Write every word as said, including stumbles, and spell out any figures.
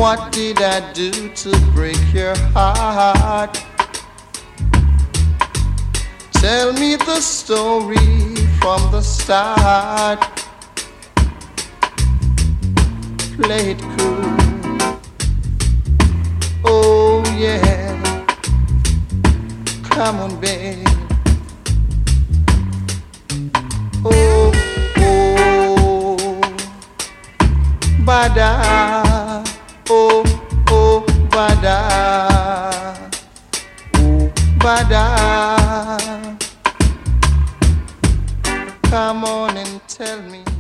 What did I do to break your heart? Tell me the story from the start. Play it cool. Oh yeah. Come on, babe. Oh, oh, bada. Oh, oh, bada. Oh, bada. Come on and tell me.